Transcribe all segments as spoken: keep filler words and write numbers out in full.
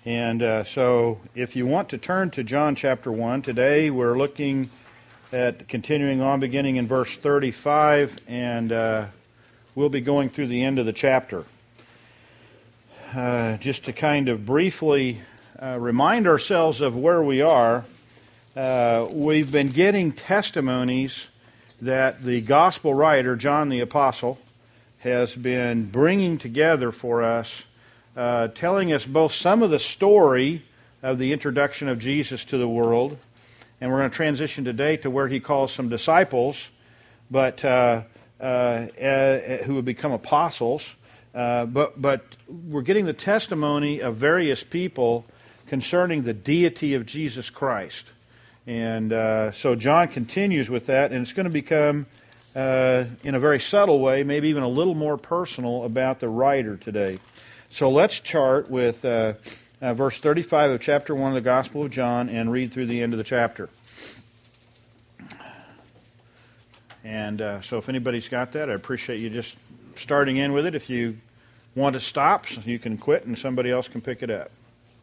And uh, so if you want to turn to John chapter one, today we're looking at continuing on, beginning in verse thirty-five, and uh, we'll be going through the end of the chapter. Uh, just to kind of briefly uh, remind ourselves of where we are, uh, we've been getting testimonies that the gospel writer, John the Apostle, has been bringing together for us, uh, telling us both some of the story of the introduction of Jesus to the world, and we're going to transition today to where he calls some disciples, but uh, uh, uh, who would become apostles. Uh, but but we're getting the testimony of various people concerning the deity of Jesus Christ. And uh, so John continues with that, and it's going to become, uh, in a very subtle way, maybe even a little more personal about the writer today. So let's start with uh, uh, verse thirty-five of chapter one of the Gospel of John and read through the end of the chapter. And uh, so if anybody's got that, I appreciate you just starting in with it. If you want to stop, you can quit and somebody else can pick it up.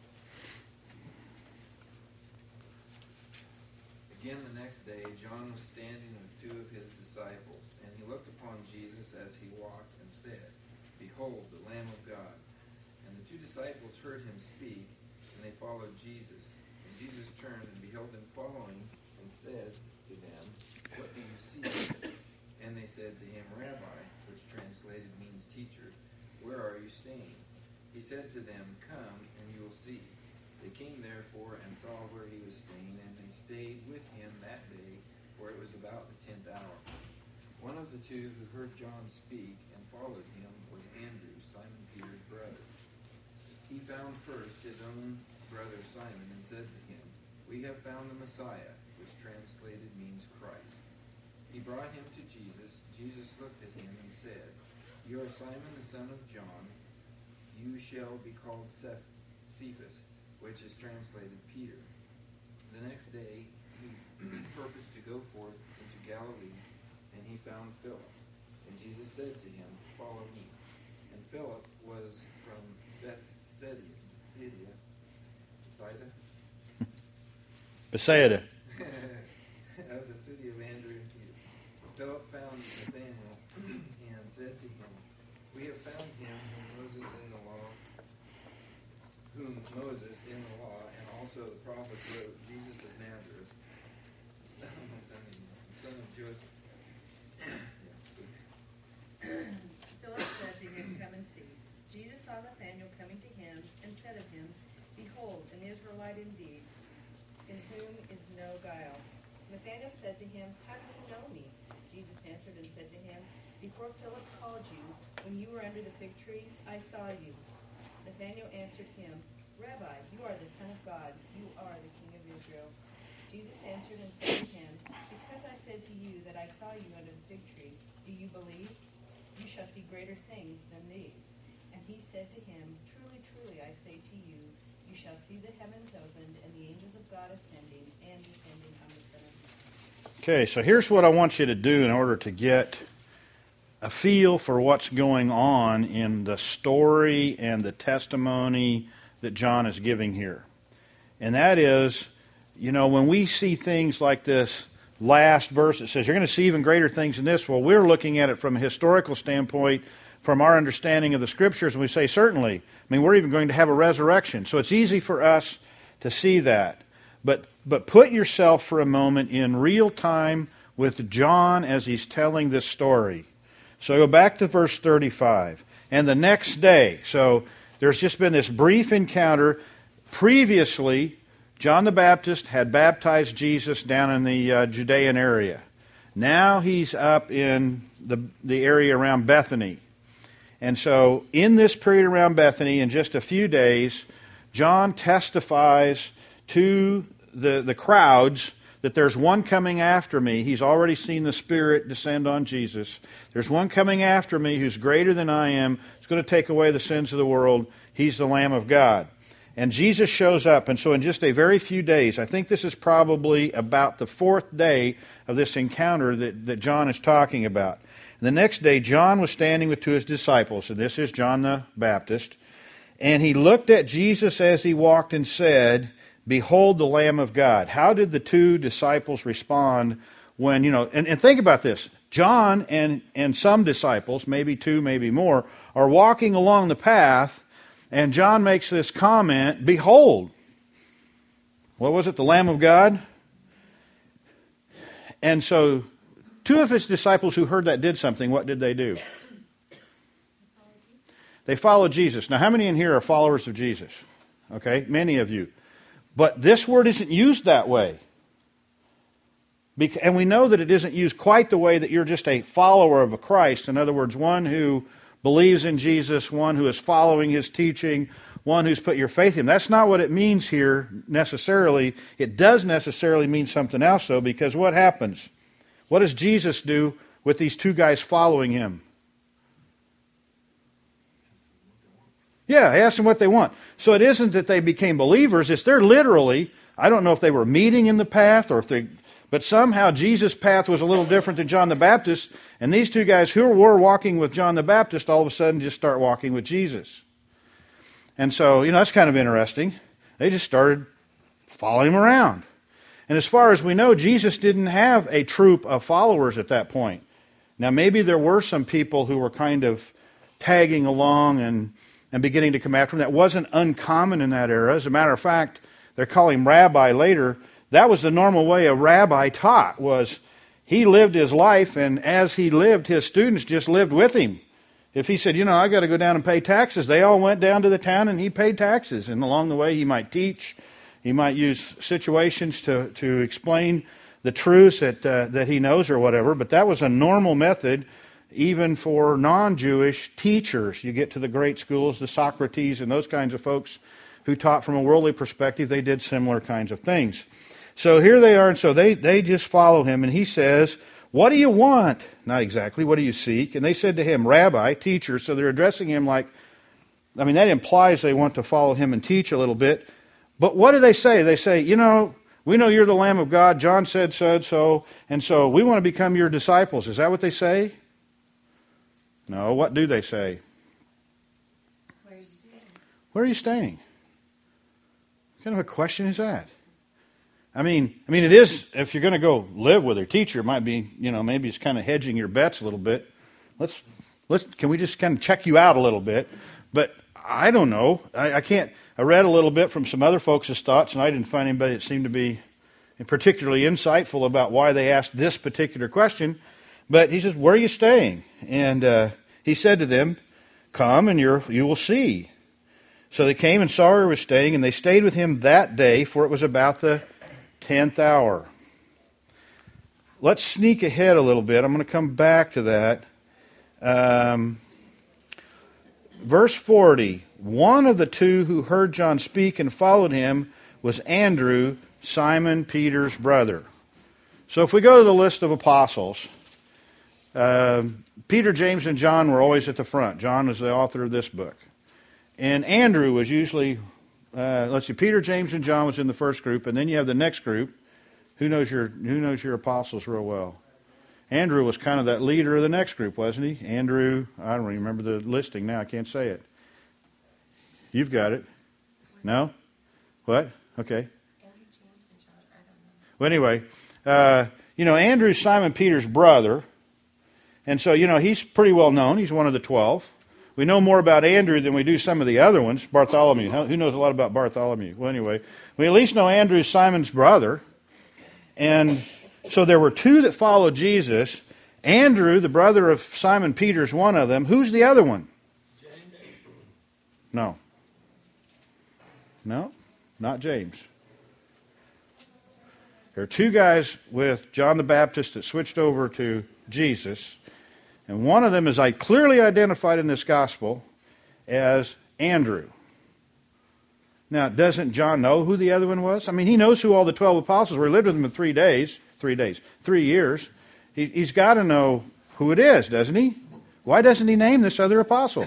Again the next day, John was standing with two of his disciples, and he looked upon Jesus as he walked and said, "Behold, the Lamb of God." And the two disciples heard him speak, and they followed Jesus. And Jesus turned and beheld them following, and said to them, "What do you see?" And they said to him, "Rabbi," which translated means teacher, "where are you staying?" He said to them, "Come, and you will see." They came therefore and saw where he was staying, and they stayed with him that day, for it was about the tenth hour. One of the two who heard John speak and followed him was Andrew, Simon Peter's brother. He found first his own brother Simon and said to him, "We have found the Messiah," which translated means Christ. He brought him to Jesus. Jesus looked at him and said, "You are Simon the son of John. You shall be called Cephas," which is translated Peter. The next day he purposed to go forth into Galilee, and he found Philip. And Jesus said to him, "Follow me." And Philip was from Bethsaida, Bethsaida, Bethsaida. of the city of Andrew and Peter. Philip found Nathanael and said to him, "We have found him whom Moses in the law, whom Moses in the law and also the prophets wrote, Jesus of Nazareth, son of, son of Joseph." Philip said to him, "Come and see." Jesus saw Nathanael coming to him and said of him, "Behold, an Israelite indeed, in whom is no guile." Nathanael said to him, "How do you know me?" Jesus answered and said to him, "Before Philip called you, when you were under the fig tree, I saw you." Nathanael answered him, "Rabbi, you are the Son of God. You are the King of Israel." Jesus answered and said to him, "Because I said to you that I saw you under the fig tree, do you believe? You shall see greater things than these." And he said to him, "Truly, truly, I say to you, you shall see the heavens opened and the angels of God ascending and descending on the Son of Man." Okay, so here's what I want you to do in order to get a feel for what's going on in the story and the testimony that John is giving here. And that is, you know, when we see things like this last verse that says, you're going to see even greater things than this, well, we're looking at it from a historical standpoint, from our understanding of the Scriptures, and we say, certainly. I mean, we're even going to have a resurrection. So it's easy for us to see that. But, but put yourself for a moment in real time with John as he's telling this story. So go back to verse thirty-five. And the next day, so there's just been this brief encounter. Previously, John the Baptist had baptized Jesus down in the uh, Judean area. Now he's up in the, the area around Bethany. And so in this period around Bethany, in just a few days, John testifies to the, the crowds that there's one coming after me. He's already seen the Spirit descend on Jesus. There's one coming after me who's greater than I am. He's going to take away the sins of the world. He's the Lamb of God. And Jesus shows up. And so in just a very few days, I think this is probably about the fourth day of this encounter that, that John is talking about. And the next day, John was standing with two of his disciples. And this is John the Baptist. And he looked at Jesus as he walked and said, "Behold the Lamb of God." How did the two disciples respond when, you know, and, and think about this. John and, and some disciples, maybe two, maybe more, are walking along the path, and John makes this comment, "Behold." What was it? The Lamb of God? And so two of his disciples who heard that did something. What did they do? They followed Jesus. Now, how many in here are followers of Jesus? Okay, many of you. But this word isn't used that way. And we know that it isn't used quite the way that you're just a follower of a Christ. In other words, one who believes in Jesus, one who is following his teaching, one who's put your faith in him. That's not what it means here necessarily. It does necessarily mean something else, though, because what happens? What does Jesus do with these two guys following him? Yeah, he asked them what they want. So it isn't that they became believers. It's they're literally, I don't know if they were meeting in the path or if they, but somehow Jesus' path was a little different than John the Baptist. And these two guys who were walking with John the Baptist all of a sudden just start walking with Jesus. And so, you know, that's kind of interesting. They just started following him around. And as far as we know, Jesus didn't have a troop of followers at that point. Now, maybe there were some people who were kind of tagging along and, and beginning to come after him. That wasn't uncommon in that era. As a matter of fact, they're calling him rabbi later. That was the normal way a rabbi taught, was he lived his life, and as he lived, his students just lived with him. If he said, you know, I got to go down and pay taxes, they all went down to the town and he paid taxes. And along the way, he might teach. He might use situations to, to explain the truths that, uh, that he knows or whatever. But that was a normal method even for non-Jewish teachers. You get to the great schools, the Socrates and those kinds of folks who taught from a worldly perspective. They did similar kinds of things. So here they are, and so they, they just follow him. And he says, "What do you want?" Not exactly, "What do you seek?" And they said to him, "Rabbi," teacher. So they're addressing him like, I mean, that implies they want to follow him and teach a little bit. But what do they say? They say, you know, we know you're the Lamb of God. John said so and so, and so we want to become your disciples. Is that what they say? No, what do they say? Where are you staying? Where are you staying? What kind of a question is that? I mean, I mean, it is, if you're going to go live with a teacher, it might be, you know, maybe it's kind of hedging your bets a little bit. Let's, let's, can we just kind of check you out a little bit? But I don't know. I, I can't, I read a little bit from some other folks' thoughts, and I didn't find anybody that seemed to be particularly insightful about why they asked this particular question. But he says, "Where are you staying?" And uh, he said to them, "Come and you're, you will see." So they came and saw where he was staying, and they stayed with him that day, for it was about the tenth hour. Let's sneak ahead a little bit. I'm going to come back to that. Um, verse forty, one of the two who heard John speak and followed him was Andrew, Simon Peter's brother. So if we go to the list of apostles, uh, Peter, James, and John were always at the front. John was the author of this book. And Andrew was usually, uh, let's see, Peter, James, and John was in the first group, and then you have the next group. Who knows your Who knows your apostles real well? Andrew was kind of that leader of the next group, wasn't he? Andrew, I don't remember the listing now. I can't say it. You've got it. No? What? Okay. Well, anyway, uh, you know, Andrew's Simon Peter's brother, and so, you know, he's pretty well known. He's one of the twelve. We know more about Andrew than we do some of the other ones. Bartholomew. Who knows a lot about Bartholomew? Well, anyway, we at least know Andrew, Simon's brother. And so there were two that followed Jesus. Andrew, the brother of Simon Peter, is one of them. Who's the other one? No. No, not James. There are two guys with John the Baptist that switched over to Jesus. And one of them is I clearly identified in this gospel as Andrew. Now, doesn't John know who the other one was? I mean, he knows who all the twelve apostles were. He lived with them in three days. Three days. Three years. He, he's got to know who it is, doesn't he? Why doesn't he name this other apostle?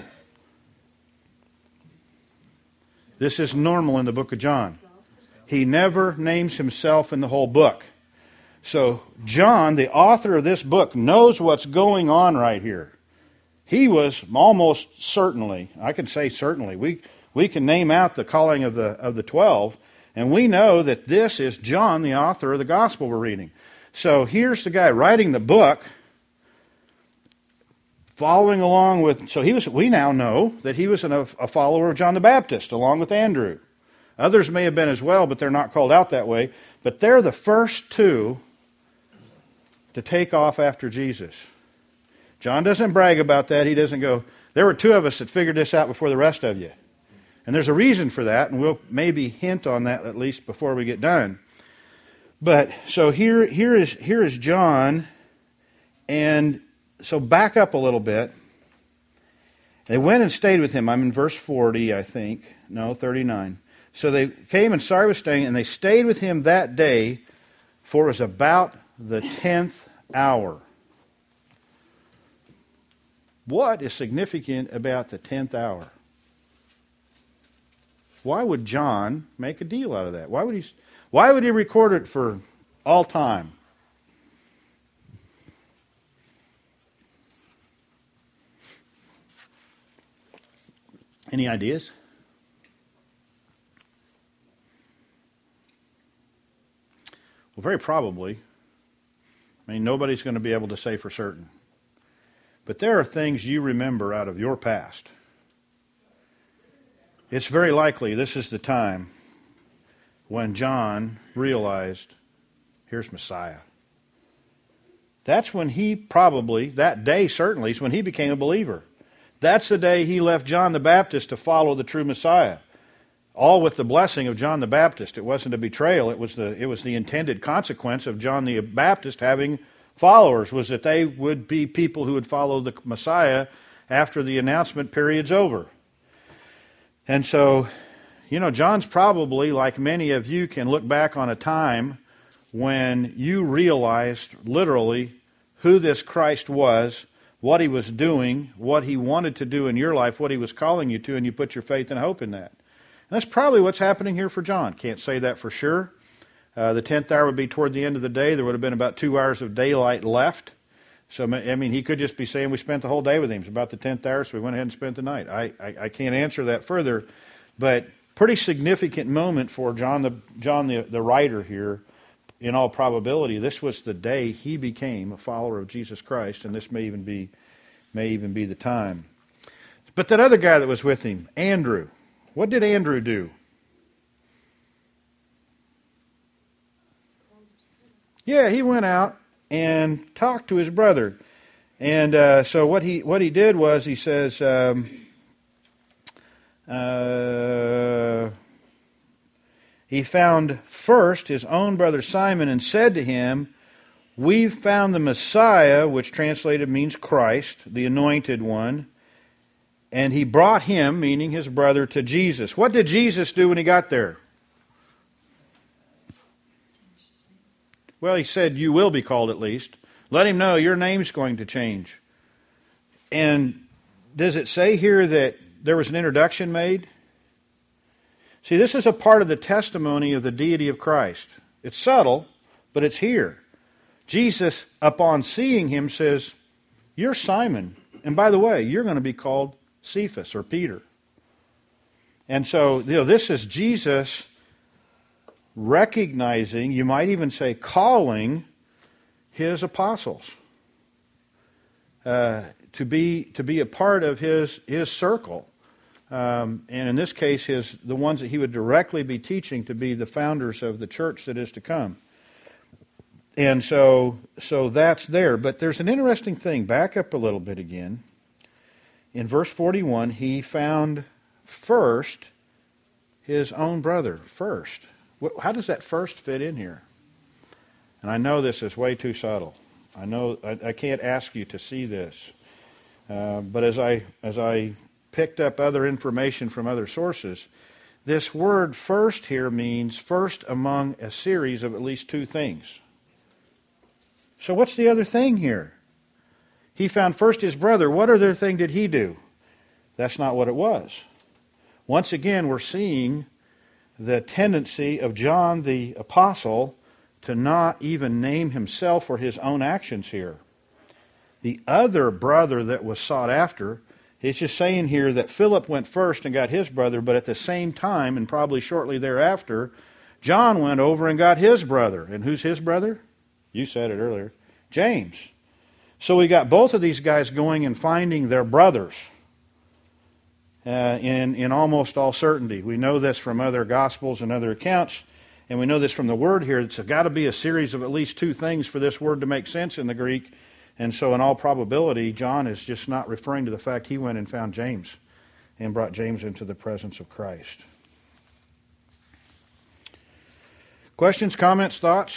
This is normal in the book of John. He never names himself in the whole book. So John, the author of this book, knows what's going on right here. He was almost certainly, I can say certainly, we We can name out the calling of the of the twelve, and we know that this is John, the author of the gospel we're reading. So here's the guy writing the book, following along with, so he was, we now know that he was an, a follower of John the Baptist, along with Andrew. Others may have been as well, but they're not called out that way. But they're the first two to take off after Jesus. John doesn't brag about that. He doesn't go, there were two of us that figured this out before the rest of you. And there's a reason for that, and we'll maybe hint on that at least before we get done. But so here, here is here is John, and so back up a little bit. They went and stayed with him. I'm in verse forty, I think. No, thirty-nine. So they came and Sari was staying, and they stayed with him that day, for it was about the tenth hour. What is significant about the tenth hour? Why would John make a deal out of that? Why would he, why would he record it for all time? Any ideas? Well, very probably. I mean, nobody's going to be able to say for certain. But there are things you remember out of your past. It's very likely this is the time when John realized, here's Messiah. That's when he probably, that day certainly, is when he became a believer. That's the day he left John the Baptist to follow the true Messiah. All with the blessing of John the Baptist. It wasn't a betrayal. It was the, it was the intended consequence of John the Baptist having followers, was that they would be people who would follow the Messiah after the announcement period's over. And so, you know, John's probably, like many of you, can look back on a time when you realized literally who this Christ was, what he was doing, what he wanted to do in your life, what he was calling you to, and you put your faith and hope in that. And that's probably what's happening here for John. Can't say that for sure. Uh, the tenth hour would be toward the end of the day. There would have been about two hours of daylight left. So, I mean, he could just be saying we spent the whole day with him. It's about the tenth hour, so we went ahead and spent the night. I, I, I can't answer that further, but pretty significant moment for John, the John the, the writer here. In all probability, this was the day he became a follower of Jesus Christ, and this may even be, may even be the time. But that other guy that was with him, Andrew, what did Andrew do? Yeah, he went out and talked to his brother. And uh, so what he what he did was he says, um, uh, he found first his own brother Simon and said to him, we've found the Messiah, which translated means Christ, the anointed one. And he brought him, meaning his brother, to Jesus. What did Jesus do when he got there? Well, he said, you will be called at least. Let him know your name's going to change. And does it say here that there was an introduction made? See, this is a part of the testimony of the deity of Christ. It's subtle, but it's here. Jesus, upon seeing him, says, you're Simon. And by the way, you're going to be called Cephas or Peter. And so, you know, this is Jesus recognizing, you might even say calling, his apostles uh, to be to be a part of his his circle, um, and in this case, his the ones that he would directly be teaching to be the founders of the church that is to come. And so, so that's there. But there's an interesting thing. Back up a little bit again. In verse forty-one, he found first his own brother first. How does that first fit in here? And I know this is way too subtle. I know I, I can't ask you to see this. Uh, but as I as I picked up other information from other sources, this word first here means first among a series of at least two things. So what's the other thing here? He found first his brother. What other thing did he do? That's not what it was. Once again, we're seeing the tendency of John the Apostle to not even name himself or his own actions here. The other brother that was sought after It's just saying here that Philip went first and got his brother, but at the same time, and probably shortly thereafter, John went over and got his brother. And who's his brother? You said it earlier. James. So we got both of these guys going and finding their brothers uh, in, in almost all certainty. We know this from other Gospels and other accounts, and we know this from the word here. It's got to be a series of at least two things for this word to make sense in the Greek. And so in all probability, John is just not referring to the fact he went and found James and brought James into the presence of Christ. Questions, comments, thoughts?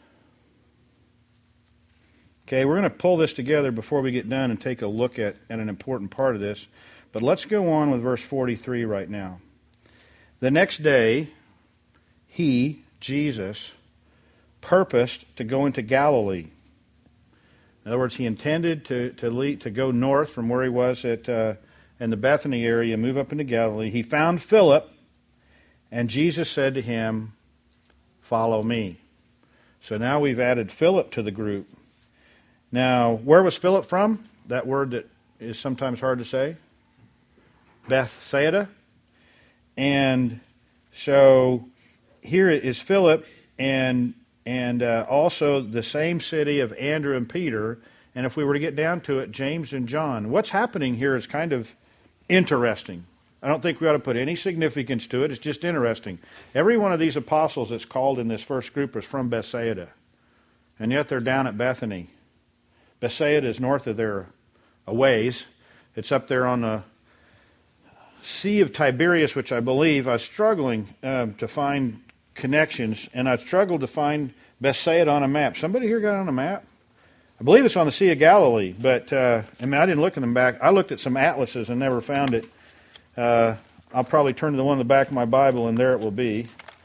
Okay, we're going to pull this together before we get done and take a look at, at an important part of this. But let's go on with verse forty-three right now. The next day, he, Jesus, purposed to go into Galilee. In other words, he intended to to, lead, to go north from where he was at uh, in the Bethany area, move up into Galilee. He found Philip, and Jesus said to him, "Follow me." So now we've added Philip to the group. Now, where was Philip from? That word that is sometimes hard to say. Bethsaida. And so here is Philip, and and uh, also the same city of Andrew and Peter, and if we were to get down to it, James and John. What's happening here is kind of interesting. I don't think we ought to put any significance to it. It's just interesting. Every one of these apostles that's called in this first group is from Bethsaida, and yet they're down at Bethany. Bethsaida is north of there a ways. It's up there on the Sea of Tiberias, which I believe I was struggling um, to find connections, and I struggled to find Bethsaida on a map. Somebody here got it on a map? I believe it's on the Sea of Galilee, but uh, I mean, I didn't look in them back. I looked at some atlases and never found it. Uh, I'll probably turn to the one in the back of my Bible, and there it will be.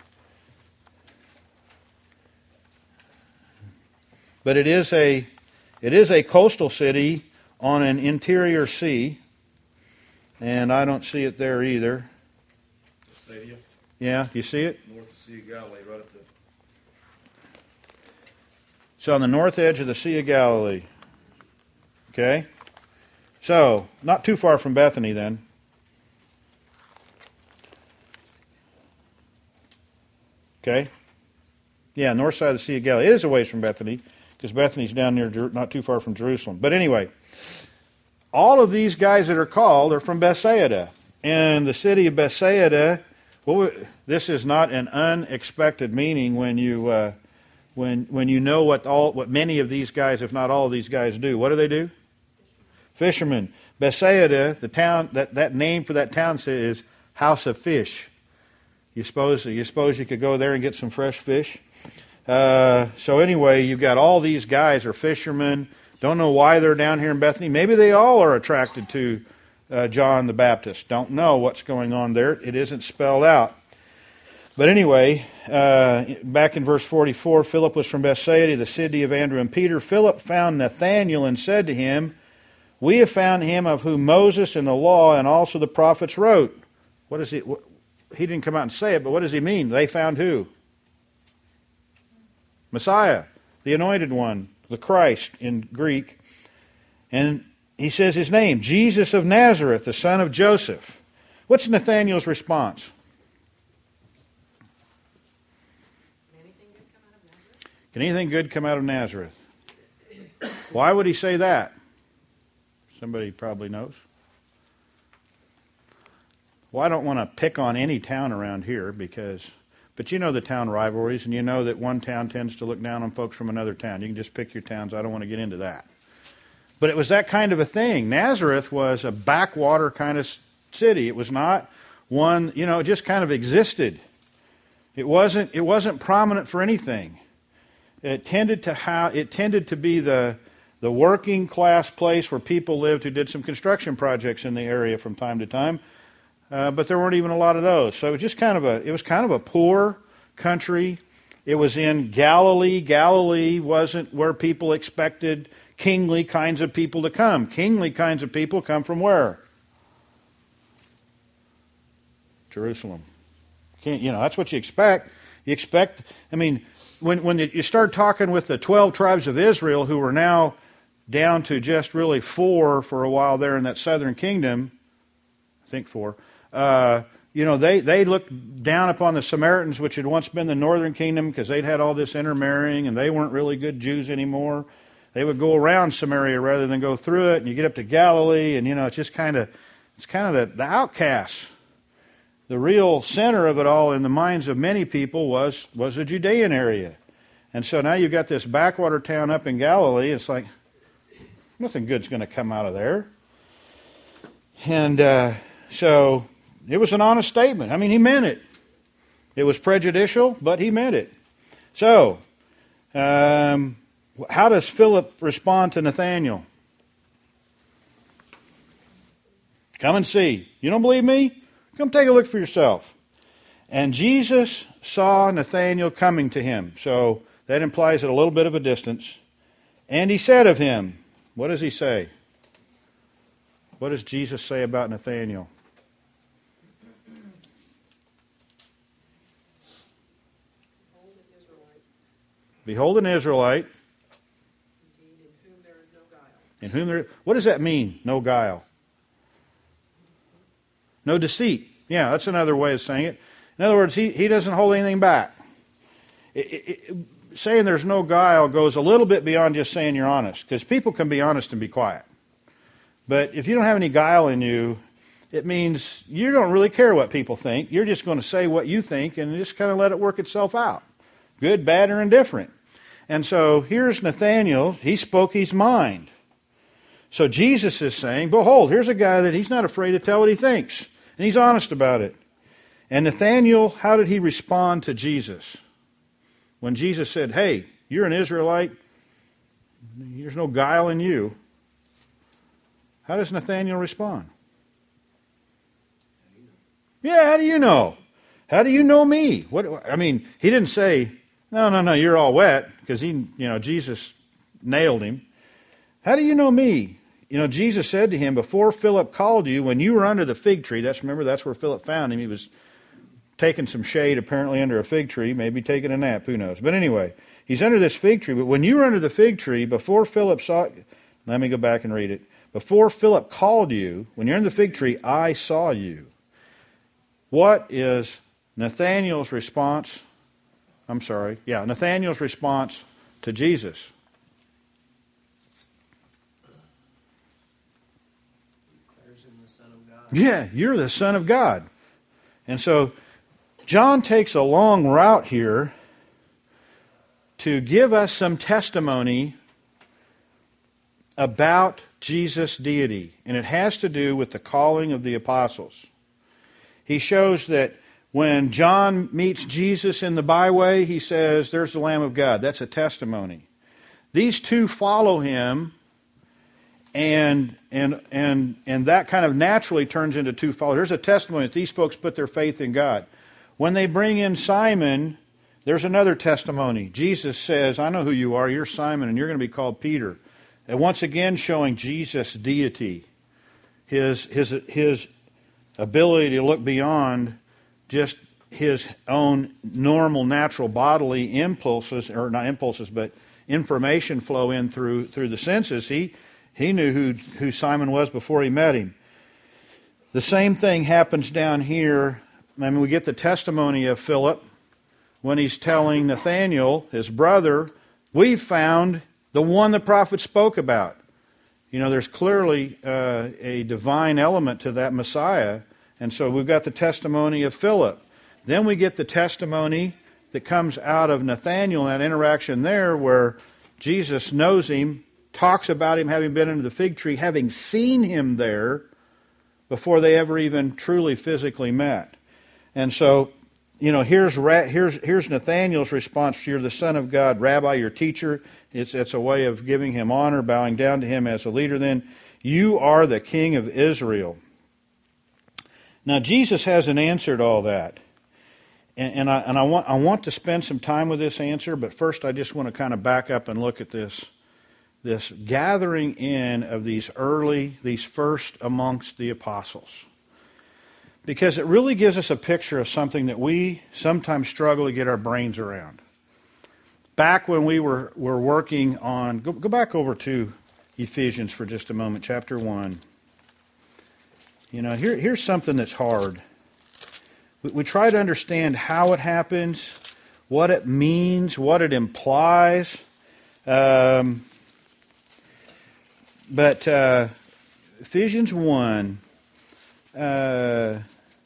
But it is a it is a coastal city on an interior sea, and I don't see it there either. Stadium. Yeah, you see it? North of the Sea of Galilee, right at the... It's on the north edge of the Sea of Galilee. Okay? So, not too far from Bethany then. Okay? Yeah, north side of the Sea of Galilee. It is a ways from Bethany, because Bethany's down near, not too far from Jerusalem. But anyway, all of these guys that are called are from Bethsaida. And the city of Bethsaida... Well, this is not an unexpected meaning when you uh, when when you know what all what many of these guys, if not all of these guys, do. What do they do? Fishermen. Bethsaida, the town that, that name for that town is House of Fish. You suppose you suppose you could go there and get some fresh fish. Uh, so anyway, you've got all these guys are fishermen. Don't know why they're down here in Bethany. Maybe they all are attracted to Uh, John the Baptist. Don't know what's going on there. It isn't spelled out. But anyway, uh, back in verse forty-four, Philip was from Bethsaida, the city of Andrew and Peter. Philip found Nathanael and said to him, "We have found him of whom Moses and the law and also the prophets wrote." What is he? What, he didn't come out and say it, but what does he mean? They found who? Messiah, the anointed one, the Christ in Greek. And he says his name, Jesus of Nazareth, the son of Joseph. What's Nathanael's response? Can anything good come out of Nazareth? Why would he say that? Somebody probably knows. Well, I don't want to pick on any town around here because, but you know the town rivalries, and you know that one town tends to look down on folks from another town. You can just pick your towns. I don't want to get into that. But it was that kind of a thing. Nazareth was a backwater kind of city. It was not one, you know, it just kind of existed. It wasn't it wasn't prominent for anything. It tended to have it tended to be the the working class place where people lived who did some construction projects in the area from time to time. Uh, but there weren't even a lot of those. So it was just kind of a it was kind of a poor country. It was in Galilee. Galilee wasn't where people expected kingly kinds of people to come. Kingly kinds of people come from where? Jerusalem. Can't, you know, that's what you expect. You expect, I mean, when when you start talking with the twelve tribes of Israel who are now down to just really four for a while there in that southern kingdom, I think four, uh, you know, they, they looked down upon the Samaritans, which had once been the northern kingdom, because they'd had all this intermarrying, and they weren't really good Jews anymore. They would go around Samaria rather than go through it, and you get up to Galilee, and, you know, it's just kind of, it's kind of the, the outcasts. The real center of it all in the minds of many people was, was the Judean area. And so now you've got this backwater town up in Galilee. It's like, nothing good's going to come out of there. And uh, so it was an honest statement. I mean, he meant it. It was prejudicial, but he meant it. So, um, how does Philip respond to Nathanael? Come and see. You don't believe me? Come take a look for yourself. And Jesus saw Nathanael coming to him. So that implies at a little bit of a distance. And he said of him, what does he say? What does Jesus say about Nathanael? Behold an Israelite. Behold an Israelite. Indeed, in whom there is no guile. In whom there, what does that mean, no guile? No deceit. Yeah, that's another way of saying it. In other words, he, he doesn't hold anything back. It, it, it, saying there's no guile goes a little bit beyond just saying you're honest, because people can be honest and be quiet. But if you don't have any guile in you, it means you don't really care what people think. You're just going to say what you think and just kind of let it work itself out. Good, bad, or indifferent. And so here's Nathanael. He spoke his mind. So Jesus is saying, behold, here's a guy that he's not afraid to tell what he thinks. And he's honest about it. And Nathanael, how did he respond to Jesus? When Jesus said, hey, you're an Israelite, there's no guile in you. How does Nathanael respond? Yeah, how do you know? How do you know me? What I mean, he didn't say, no, no, no, you're all wet, because he, you know, Jesus nailed him. How do you know me? You know, Jesus said to him, before Philip called you, when you were under the fig tree, that's, remember, that's where Philip found him. He was taking some shade apparently under a fig tree, maybe taking a nap, who knows. But anyway, he's under this fig tree. But when you were under the fig tree, before Philip saw, let me go back and read it. Before Philip called you, when you're in the fig tree, I saw you. What is Nathanael's response? I'm sorry. Yeah, Nathanael's response to Jesus. Declares him the Son of God. Yeah, you're the Son of God. And so John takes a long route here to give us some testimony about Jesus' deity. And it has to do with the calling of the apostles. He shows that when John meets Jesus in the byway, he says, there's the Lamb of God. That's a testimony. These two follow him, and and and and that kind of naturally turns into two followers. There's a testimony that these folks put their faith in God. When they bring in Simon, there's another testimony. Jesus says, I know who you are. You're Simon, and you're going to be called Peter. And once again showing Jesus' deity, his his his ability to look beyond just his own normal, natural bodily impulses, or not impulses, but information flow in through through the senses. He he knew who who Simon was before he met him. The same thing happens down here. I mean, we get the testimony of Philip when he's telling Nathanael, his brother, we've found the one the prophet spoke about. You know, there's clearly uh, a divine element to that Messiah. And so we've got the testimony of Philip. Then we get the testimony that comes out of Nathanael, that interaction there where Jesus knows him, talks about him having been under the fig tree, having seen him there before they ever even truly physically met. And so, you know, here's here's here's Nathanael's response. You're the Son of God, Rabbi, your teacher. It's, it's a way of giving him honor, bowing down to him as a leader then. You are the King of Israel. Now, Jesus hasn't answered all that. And, and, I, and I, want, I want to spend some time with this answer, but first I just want to kind of back up and look at this, this gathering in of these early, these first amongst the apostles. Because it really gives us a picture of something that we sometimes struggle to get our brains around. Back when we were, were working on, go, go back over to Ephesians for just a moment, chapter one. You know, here, here's something that's hard. We, we try to understand how it happens, what it means, what it implies. Um, but uh, Ephesians one, uh,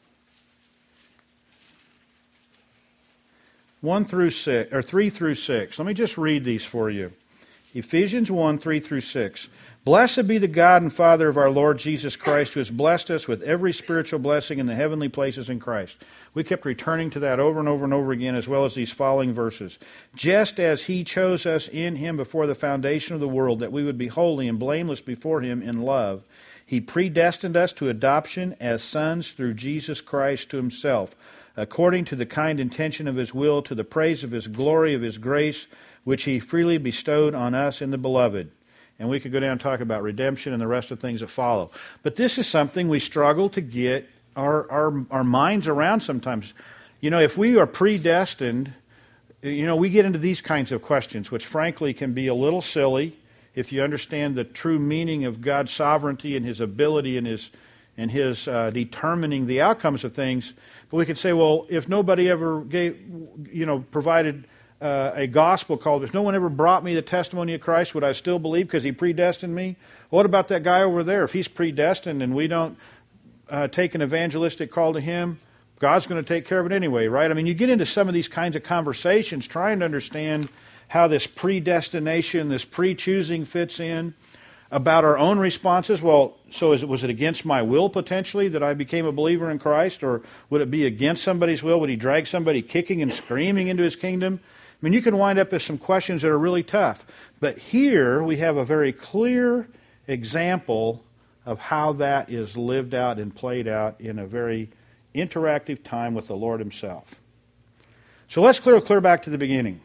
one through six, or three through six. Let me just read these for you. Ephesians one, three through six. Blessed be the God and Father of our Lord Jesus Christ, who has blessed us with every spiritual blessing in the heavenly places in Christ. We kept returning to that over and over and over again, as well as these following verses. Just as he chose us in him before the foundation of the world, that we would be holy and blameless before him in love, he predestined us to adoption as sons through Jesus Christ to himself, according to the kind intention of his will, to the praise of his glory, of his grace, which he freely bestowed on us in the beloved. And we could go down and talk about redemption and the rest of the things that follow. But this is something we struggle to get our, our, our minds around sometimes. You know, if we are predestined, you know, we get into these kinds of questions, which frankly can be a little silly if you understand the true meaning of God's sovereignty and his ability and his, and his uh, determining the outcomes of things. But we could say, well, if nobody ever gave, you know, provided Uh, a gospel called, if no one ever brought me the testimony of Christ, would I still believe because he predestined me? What about that guy over there? If he's predestined and we don't uh, take an evangelistic call to him, God's going to take care of it anyway, right? I mean, you get into some of these kinds of conversations trying to understand how this predestination, this pre-choosing fits in, about our own responses. Well, so is it, was it against my will potentially that I became a believer in Christ? Or would it be against somebody's will? Would he drag somebody kicking and screaming into his kingdom? I mean, you can wind up with some questions that are really tough. But here we have a very clear example of how that is lived out and played out in a very interactive time with the Lord himself. So let's clear clear back to the beginning.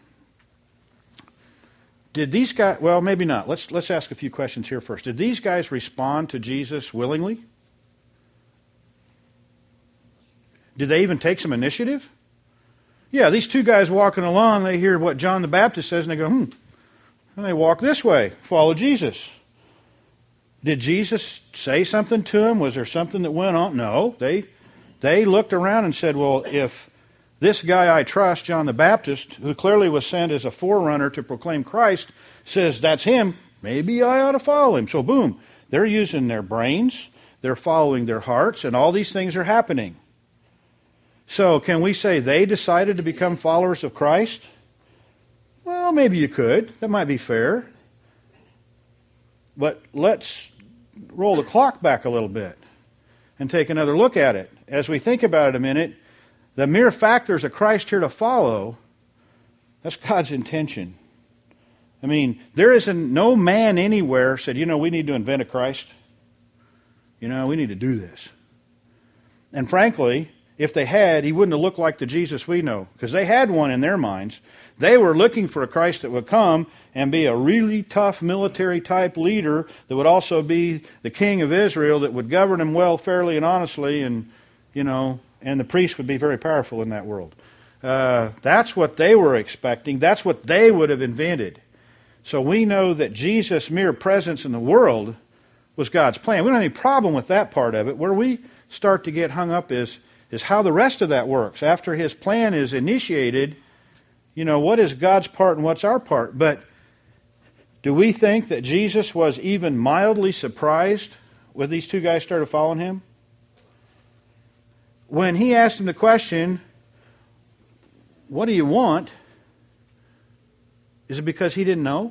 Did these guys, well, maybe not. Let's, let's ask a few questions here first. Did these guys respond to Jesus willingly? Did they even take some initiative? Yeah, these two guys walking along, they hear what John the Baptist says, and they go, hmm. And they walk this way, follow Jesus. Did Jesus say something to them? Was there something that went on? No. They, they looked around and said, well, if this guy I trust, John the Baptist, who clearly was sent as a forerunner to proclaim Christ, says that's him, maybe I ought to follow him. So boom, they're using their brains, they're following their hearts, and all these things are happening. So can we say they decided to become followers of Christ? Well, maybe you could. That might be fair. But let's roll the clock back a little bit and take another look at it. As we think about it a minute, the mere fact there's a Christ here to follow, that's God's intention. I mean, there isn't, no man anywhere said, you know, we need to invent a Christ. You know, we need to do this. And frankly, if they had, he wouldn't have looked like the Jesus we know, because they had one in their minds. They were looking for a Christ that would come and be a really tough military-type leader that would also be the king of Israel, that would govern them well, fairly, and honestly, and, you know, and the priest would be very powerful in that world. Uh, that's what they were expecting. That's what they would have invented. So we know that Jesus' mere presence in the world was God's plan. We don't have any problem with that part of it. Where we start to get hung up is is how the rest of that works. After his plan is initiated, you know, what is God's part and what's our part? But do we think that Jesus was even mildly surprised when these two guys started following him? When he asked him the question, what do you want? Is it because he didn't know?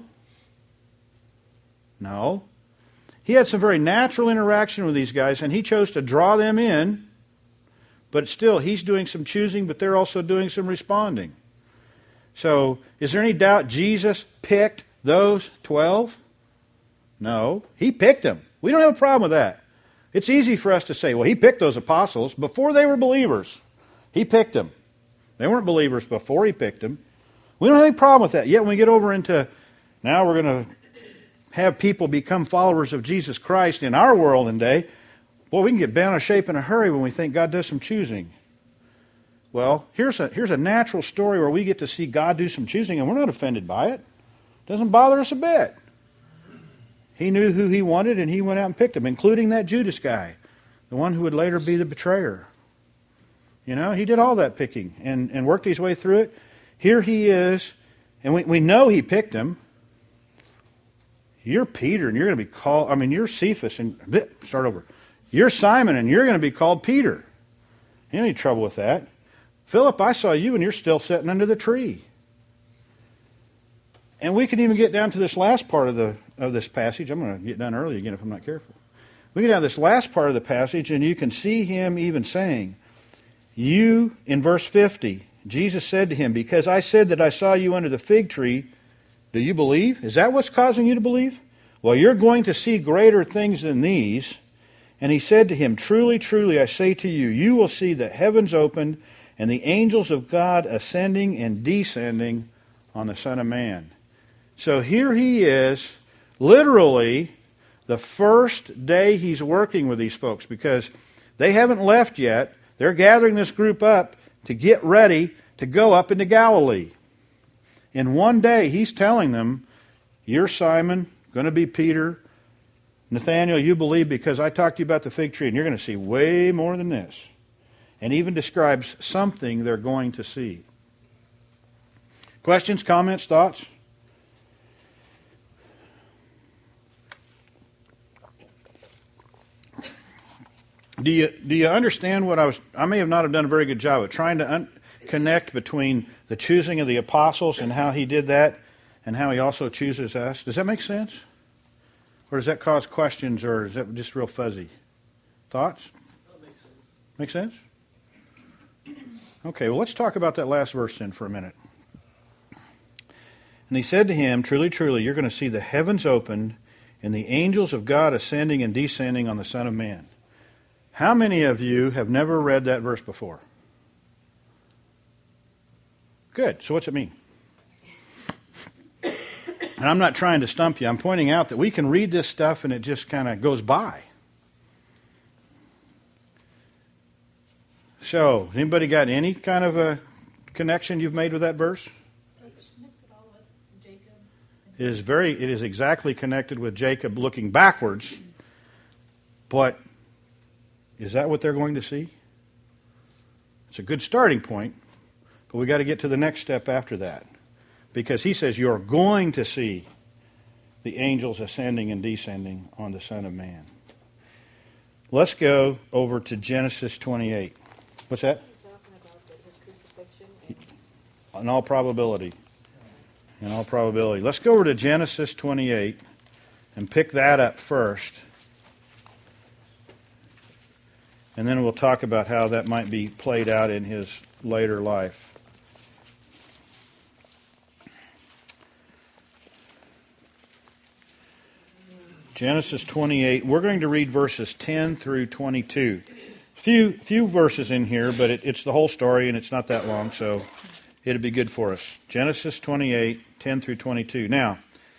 No. He had some very natural interaction with these guys, and he chose to draw them in. But still, he's doing some choosing, but they're also doing some responding. So, is there any doubt Jesus picked those twelve? No, he picked them. We don't have a problem with that. It's easy for us to say, well, he picked those apostles before they were believers. He picked them. They weren't believers before he picked them. We don't have any problem with that. Yet when we get over into, now we're going to have people become followers of Jesus Christ in our world and day, boy, we can get bent out of shape in a hurry when we think God does some choosing. Well, here's a, here's a natural story where we get to see God do some choosing, and we're not offended by it. It doesn't bother us a bit. He knew who he wanted, and he went out and picked them, including that Judas guy, the one who would later be the betrayer. You know, he did all that picking and, and worked his way through it. Here he is, and we, we know he picked him. You're Peter, and you're going to be called, I mean, you're Cephas, and start over. You're Simon, and you're going to be called Peter. You don't have any trouble with that. Philip, I saw you, and you're still sitting under the tree. And we can even get down to this last part of the of this passage. I'm going to get done early again if I'm not careful. We get down to this last part of the passage, and you can see him even saying, you, in verse fifty, Jesus said to him, because I said that I saw you under the fig tree, do you believe? Is that what's causing you to believe? Well, you're going to see greater things than these. And he said to him, truly, truly, I say to you, you will see the heavens opened and the angels of God ascending and descending on the Son of Man. So here he is, literally, the first day he's working with these folks, because they haven't left yet. They're gathering this group up to get ready to go up into Galilee. In one day, he's telling them, you're Simon, going to be Peter. Nathaniel, you believe because I talked to you about the fig tree, and you're going to see way more than this. And even describes something they're going to see. Questions, comments, thoughts? Do you do you understand what I was? I may have not have done a very good job of trying to un- connect between the choosing of the apostles and how he did that, and how he also chooses us. Does that make sense? Or does that cause questions, or is that just real fuzzy? Thoughts? That makes sense. Make sense? Okay, well, let's talk about that last verse then for a minute. And he said to him, truly, truly, you're going to see the heavens opened and the angels of God ascending and descending on the Son of Man. How many of you have never read that verse before? Good. So what's it mean? And I'm not trying to stump you. I'm pointing out that we can read this stuff and it just kind of goes by. So, anybody got any kind of a connection you've made with that verse? It is very. It is exactly connected with Jacob looking backwards. But is that what they're going to see? It's a good starting point, but we got to get to the next step after that. Because he says you're going to see the angels ascending and descending on the Son of Man. Let's go over to Genesis twenty-eight. What's that? You're talking about the, his crucifixion. And In all probability. In all probability. Let's go over to Genesis twenty-eight and pick that up first. And then we'll talk about how that might be played out in his later life. Genesis twenty-eight. We're going to read verses ten through twenty-two. Few few verses in here, but it, it's the whole story, and it's not that long, so it'll be good for us. Genesis twenty-eight, ten through twenty-two. Now,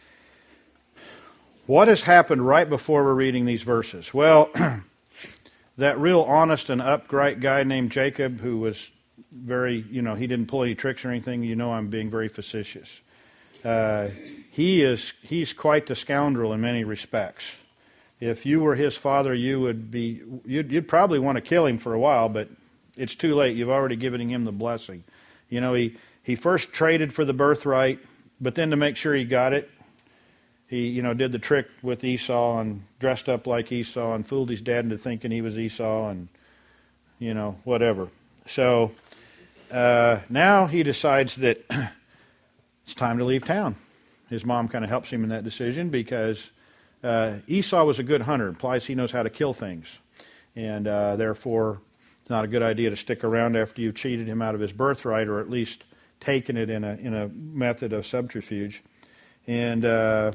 what has happened right before we're reading these verses? Well, that real honest and upright guy named Jacob, who was very, you know, he didn't pull any tricks or anything. You know I'm being very facetious. Uh, he is he's quite the scoundrel in many respects. If you were his father, you would be you'd, you'd probably want to kill him for a while, but it's too late. You've already given him the blessing. You know, he, he first traded for the birthright, but then to make sure he got it, he you know did the trick with Esau and dressed up like Esau and fooled his dad into thinking he was Esau and you know whatever. So uh, now he decides that it's time to leave town. His mom kind of helps him in that decision because uh, Esau was a good hunter. It implies he knows how to kill things. And uh, therefore, it's not a good idea to stick around after you've cheated him out of his birthright or at least taken it in a in a method of subterfuge. And uh,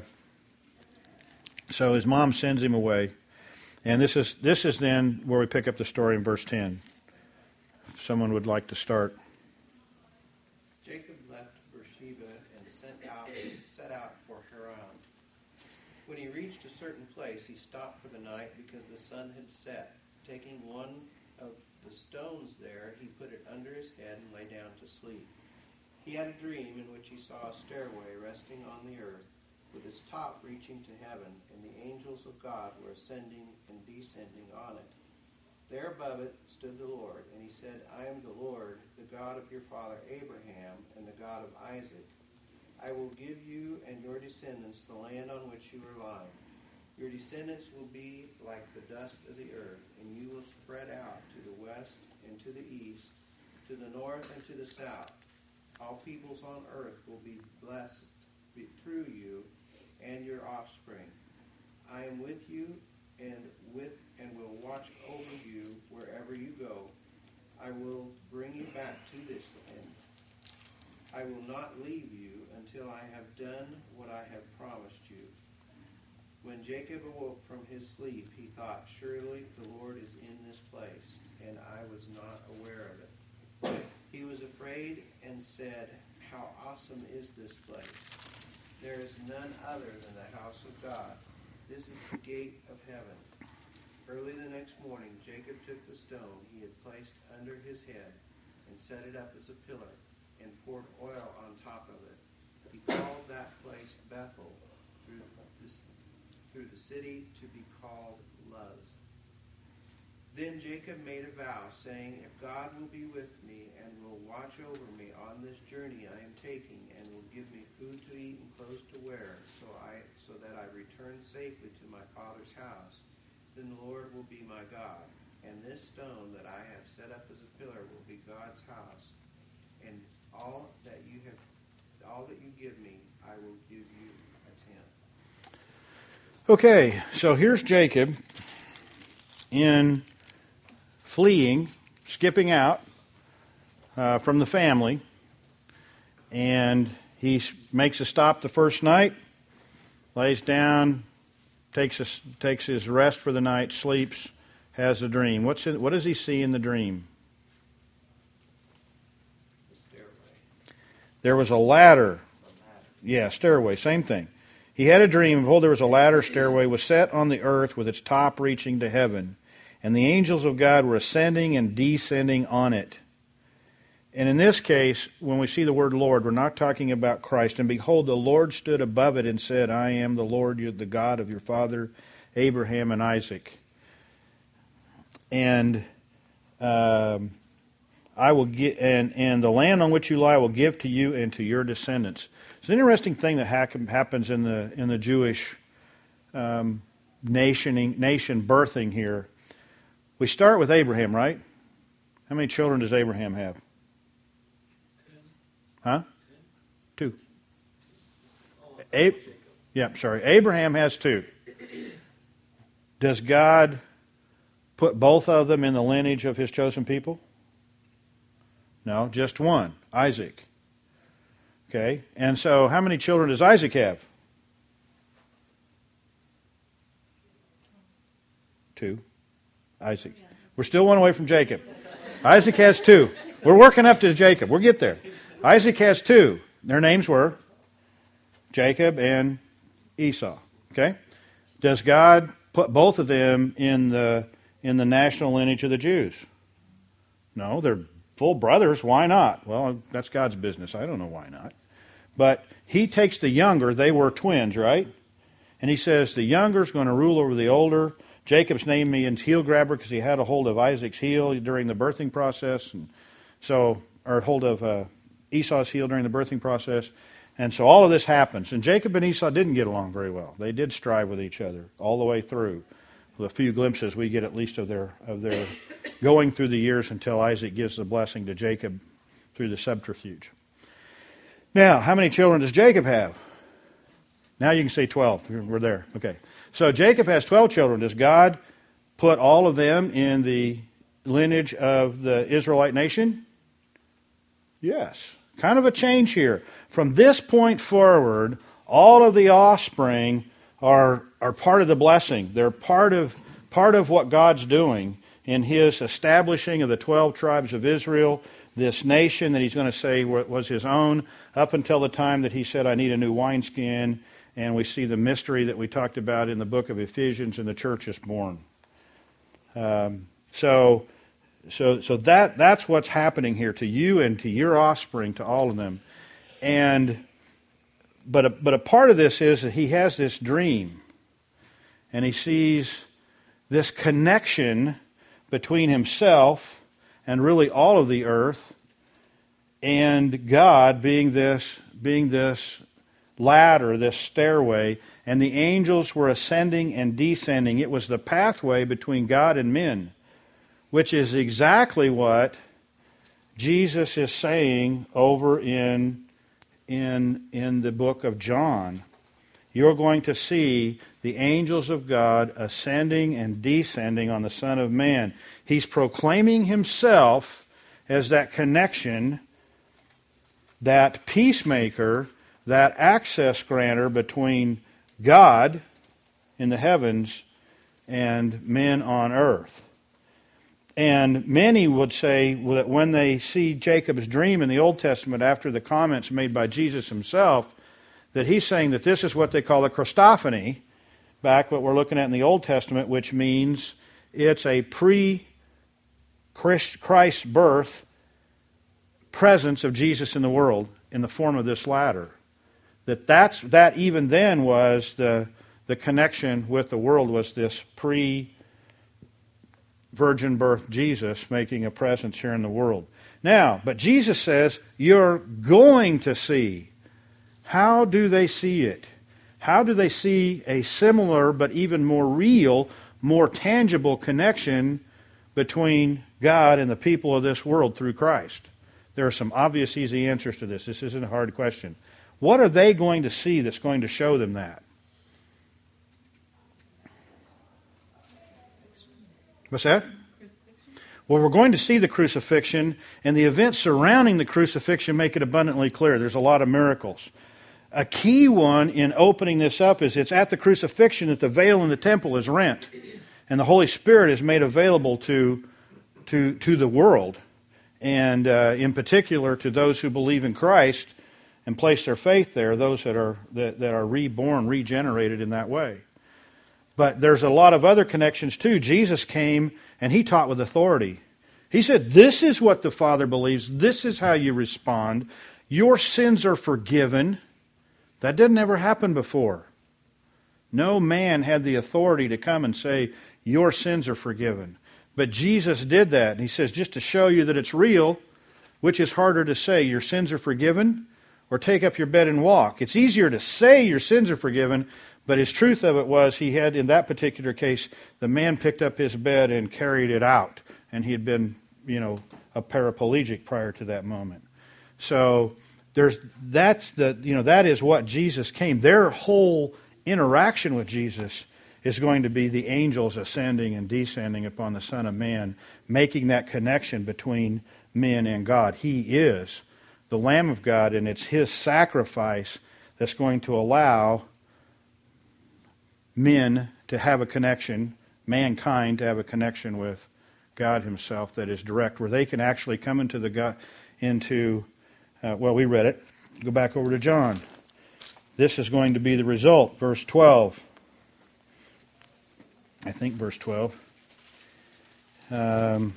so his mom sends him away. And this is this is then where we pick up the story in verse ten. If someone would like to start. Jacob left Beersheba and sent out, set out for Haran. When he reached a certain place, he stopped for the night because the sun had set. Taking one of the stones there, he put it under his head and lay down to sleep. He had a dream in which he saw a stairway resting on the earth, with its top reaching to heaven, and the angels of God were ascending and descending on it. There above it stood the Lord, and he said, I am the Lord, the God of your father Abraham, and the God of Isaac. I will give you and your descendants the land on which you are lying. Your descendants will be like the dust of the earth, and you will spread out to the west and to the east, to the north and to the south. All peoples on earth will be blessed through you and your offspring. I am with you and with and will watch over you wherever you go. I will bring you back to this end. I will not leave you until I have done what I have promised you. When Jacob awoke from his sleep, he thought, surely the Lord is in this place, and I was not aware of it. He was afraid and said, how awesome is this place? There is none other than the house of God. This is the gate of heaven. Early the next morning, Jacob took the stone he had placed under his head and set it up as a pillar and poured oil on top of it. He called that place Bethel, through the, through the city to be called Luz. Then Jacob made a vow, saying, if God will be with me and will watch over me on this journey I am taking and will give me food to eat and clothes to wear, so I so that I return safely to my father's house, then the Lord will be my God, and this stone that I have set up as a pillar will be God's house, and all that you have, all that you give me, I will give you a tenth. Okay, so here's Jacob in fleeing, skipping out uh, from the family, and he makes a stop the first night, lays down, takes a, takes his rest for the night, sleeps, has a dream. What's in, what does he see in the dream? The stairway. There was a ladder. Yeah, stairway, same thing. He had a dream. Behold, there was a ladder, stairway, was set on the earth with its top reaching to heaven. And the angels of God were ascending and descending on it. And in this case, when we see the word Lord, we're not talking about Christ. And behold, the Lord stood above it and said, I am the Lord, the God of your father Abraham and Isaac. And um, I will get, and, and the land on which you lie I will give to you and to your descendants. It's an interesting thing that happens in the in the Jewish um, nationing, nation birthing here. We start with Abraham, right? How many children does Abraham have? Huh? Two. Ab- yeah, sorry. Abraham has two. Does God put both of them in the lineage of his chosen people? No, just one, Isaac. Okay, and so how many children does Isaac have? Two. Isaac. We're still one away from Jacob. Isaac has two. We're working up to Jacob. We'll get there. Isaac has two. Their names were Jacob and Esau. Okay? Does God put both of them in the in the national lineage of the Jews? No, they're full brothers. Why not? Well, that's God's business. I don't know why not. But he takes the younger. They were twins, right? And he says the younger is going to rule over the older. Jacob's named me his heel grabber because he had a hold of Isaac's heel during the birthing process, and so or hold of uh, Esau's heel during the birthing process. And so all of this happens. And Jacob and Esau didn't get along very well. They did strive with each other all the way through. With a few glimpses we get at least of their of their going through the years until Isaac gives the blessing to Jacob through the subterfuge. Now, how many children does Jacob have? Now you can say twelve. We're there. Okay. So Jacob has twelve children. Does God put all of them in the lineage of the Israelite nation? Yes. Kind of a change here. From this point forward, all of the offspring are are part of the blessing. They're part of part of what God's doing in his establishing of the twelve tribes of Israel, this nation that he's going to say was his own up until the time that he said, I need a new wineskin. And we see the mystery that we talked about in the book of Ephesians, and the church is born. Um, so, so, so that that's what's happening here to you and to your offspring, to all of them. And but a, but a part of this is that he has this dream, and he sees this connection between himself and really all of the earth and God being this being this ladder, this stairway, and the angels were ascending and descending. It was the pathway between God and men, which is exactly what Jesus is saying over in in in the book of John. You're going to see the angels of God ascending and descending on the Son of Man. He's proclaiming himself as that connection, that peacemaker, that access granter between God in the heavens and men on earth. And many would say that when they see Jacob's dream in the Old Testament after the comments made by Jesus himself, that he's saying that this is what they call a Christophany, back what we're looking at in the Old Testament, which means it's a pre-Christ's birth presence of Jesus in the world in the form of this ladder. That that's, that even then was the, the connection with the world, was this pre-virgin birth Jesus making a presence here in the world. Now, but Jesus says, you're going to see. How do they see it? How do they see a similar but even more real, more tangible connection between God and the people of this world through Christ? There are some obvious, easy answers to this. This isn't a hard question. What are they going to see that's going to show them that? What's that? Well, we're going to see the crucifixion, and the events surrounding the crucifixion make it abundantly clear. There's a lot of miracles. A key one in opening this up is it's at the crucifixion that the veil in the temple is rent, and the Holy Spirit is made available to, to, to the world, and uh, in particular to those who believe in Christ and place their faith there, those that are that, that are reborn, regenerated in that way. But there's a lot of other connections too. Jesus came and he taught with authority. He said, this is what the Father believes. This is how you respond. Your sins are forgiven. That didn't ever happen before. No man had the authority to come and say, your sins are forgiven. But Jesus did that. And he says, just to show you that it's real, which is harder to say, your sins are forgiven, or take up your bed and walk. It's easier to say your sins are forgiven, but his truth of it was he had, in that particular case, the man picked up his bed and carried it out. And he had been, you know, a paraplegic prior to that moment. So there's that's the you know that is what Jesus came. Their whole interaction with Jesus is going to be the angels ascending and descending upon the Son of Man, making that connection between men and God. He is the Lamb of God, and it's his sacrifice that's going to allow men to have a connection, mankind to have a connection with God himself that is direct, where they can actually come into the God, into, uh, well, we read it. Go back over to John. This is going to be the result. Verse twelve. I think verse twelve. Um,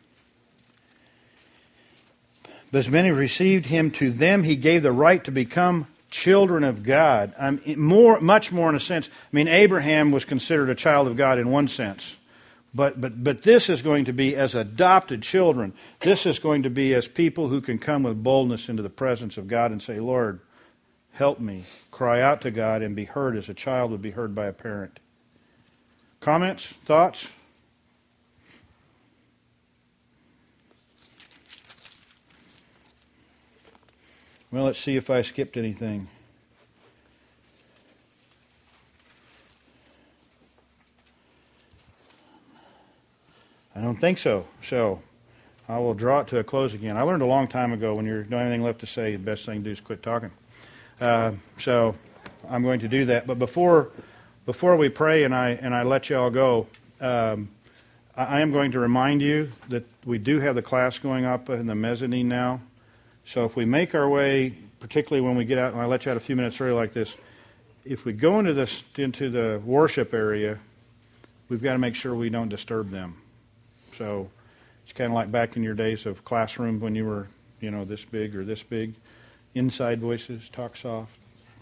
but as many received him, to them he gave the right to become children of God. Um, more, much more in a sense. I mean, Abraham was considered a child of God in one sense. But, but, but this is going to be as adopted children. This is going to be as people who can come with boldness into the presence of God and say, Lord, help me. Cry out to God and be heard as a child would be heard by a parent. Comments? Thoughts? Well, let's see if I skipped anything. I don't think so. So I will draw it to a close again. I learned a long time ago when you don't have anything left to say, the best thing to do is quit talking. Uh, so I'm going to do that. But before before we pray and I and I let you all go, um, I, I am going to remind you that we do have the class going up in the mezzanine now. So if we make our way, particularly when we get out, and I let you out a few minutes early like this, if we go into this into the worship area, we've got to make sure we don't disturb them. So it's kind of like back in your days of classroom when you were, you know, this big or this big. Inside voices, talk soft.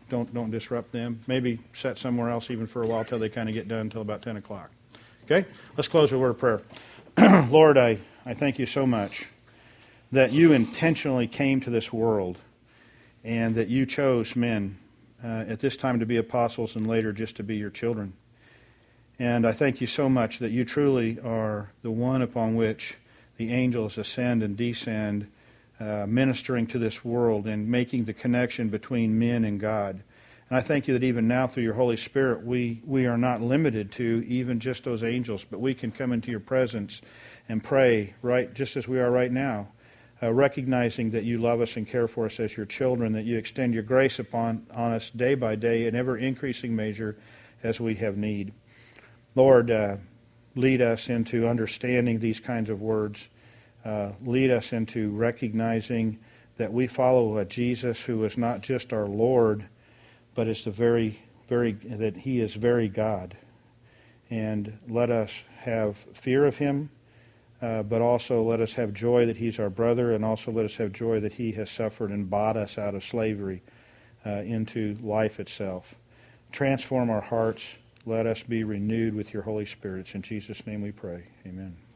don't don't disrupt them. Maybe set somewhere else even for a while till they kind of get done until about ten o'clock. Okay? Let's close with a word of prayer. Lord, I, I thank you so much that you intentionally came to this world and that you chose men uh, at this time to be apostles and later just to be your children. And I thank you so much that you truly are the one upon which the angels ascend and descend, uh, ministering to this world and making the connection between men and God. And I thank you that even now through your Holy Spirit, we, we are not limited to even just those angels, but we can come into your presence and pray right just as we are right now, uh, recognizing that you love us and care for us as your children, that you extend your grace upon on us day by day in ever-increasing measure as we have need. Lord, uh, lead us into understanding these kinds of words. Uh, lead us into recognizing that we follow a Jesus who is not just our Lord, but is the very, very, that he is very God. And let us have fear of him, uh, but also let us have joy that he's our brother, and also let us have joy that he has suffered and bought us out of slavery uh, into life itself. Transform our hearts. Let us be renewed with your Holy Spirit. In Jesus' name we pray. Amen.